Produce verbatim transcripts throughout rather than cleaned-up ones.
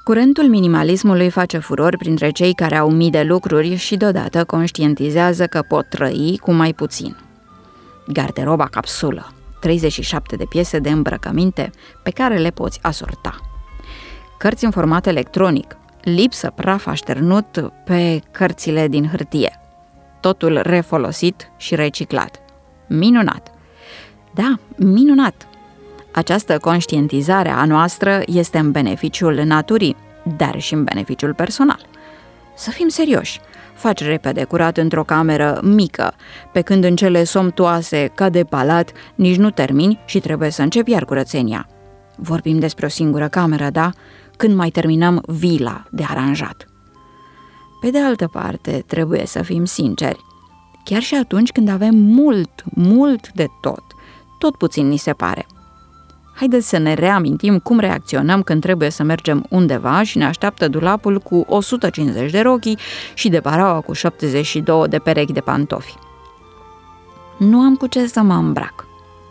Curentul minimalismului face furor printre cei care au mii de lucruri și deodată conștientizează că pot trăi cu mai puțin. Garderoba capsulă, treizeci și șapte de piese de îmbrăcăminte pe care le poți asorta. Cărți în format electronic, lipsă praf așternut pe cărțile din hârtie. Totul refolosit și reciclat. Minunat! Da, minunat! Această conștientizare a noastră este în beneficiul naturii, dar și în beneficiul personal. Să fim serioși, faci repede curat într-o cameră mică, pe când în cele somptuoase, ca de palat, nici nu termini și trebuie să începi iar curățenia. Vorbim despre o singură cameră, da? Când mai terminăm vila de aranjat. Pe de altă parte, trebuie să fim sinceri. Chiar și atunci când avem mult, mult de tot, tot puțin ni se pare. Haideți să ne reamintim cum reacționăm când trebuie să mergem undeva și ne așteaptă dulapul cu o sută cincizeci de rochii și de baraua cu șaptezeci și două de perechi de pantofi. Nu am cu ce să mă îmbrac.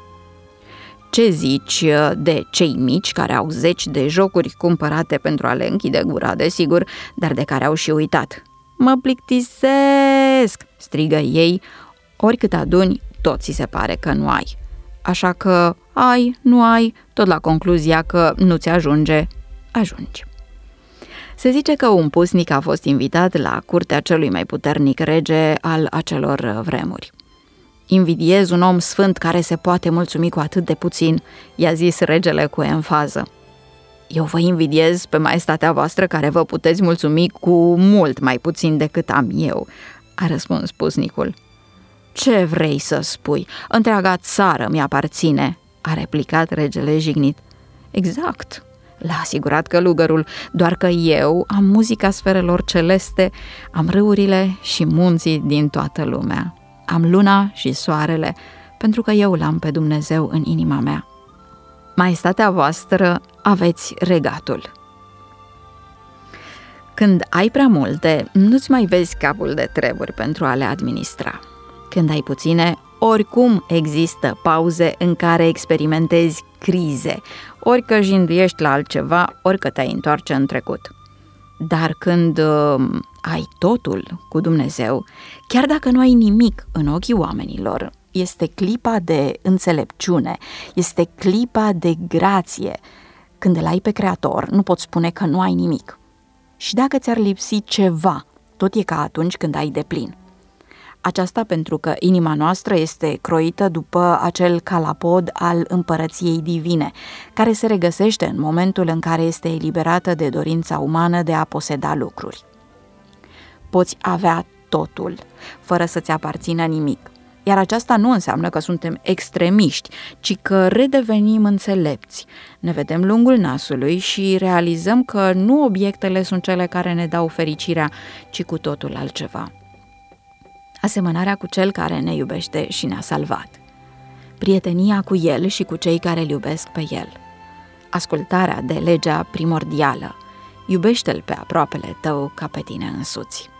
Ce zici de cei mici care au zeci de jocuri cumpărate pentru a le închide gura, desigur, dar de care au și uitat? Mă plictisesc, strigă ei, oricât aduni, tot ți se pare că nu ai. Așa că ai, nu ai, tot la concluzia că nu ți ajunge, ajungi. Se zice că un pusnic a fost invitat la curtea celui mai puternic rege al acelor vremuri. Invidiez un om sfânt care se poate mulțumi cu atât de puțin, i-a zis regele cu enfază. Eu vă invidiez pe maestatea voastră care vă puteți mulțumi cu mult mai puțin decât am eu, a răspuns pusnicul. Ce vrei să spui? Întreaga țară mi-aparține, a replicat regele jignit. Exact, l-a asigurat călugărul, doar că eu am muzica sferelor celeste, am râurile și munții din toată lumea. Am luna și soarele, pentru că eu l-am pe Dumnezeu în inima mea. Maestatea voastră, aveți regatul. Când ai prea multe, nu-ți mai vezi capul de treburi pentru a le administra. Când ai puține, oricum există pauze în care experimentezi crize, ori că jinduiești la altceva, ori că te-ai întoarce în trecut. Dar când uh, ai totul cu Dumnezeu, chiar dacă nu ai nimic în ochii oamenilor, este clipa de înțelepciune, este clipa de grație. Când îl ai pe Creator, nu poți spune că nu ai nimic. Și dacă ți-ar lipsi ceva, tot e ca atunci când ai deplin. Aceasta pentru că inima noastră este croită după acel calapod al împărăției divine, care se regăsește în momentul în care este eliberată de dorința umană de a poseda lucruri. Poți avea totul, fără să-ți aparțină nimic, iar aceasta nu înseamnă că suntem extremiști, ci că redevenim înțelepți. Ne vedem lungul nasului și realizăm că nu obiectele sunt cele care ne dau fericirea, ci cu totul altceva. Asemănarea cu cel care ne iubește și ne-a salvat. Prietenia cu el și cu cei care îl iubesc pe el. Ascultarea de legea primordială. Iubește-l pe aproapele tău ca pe tine însuți.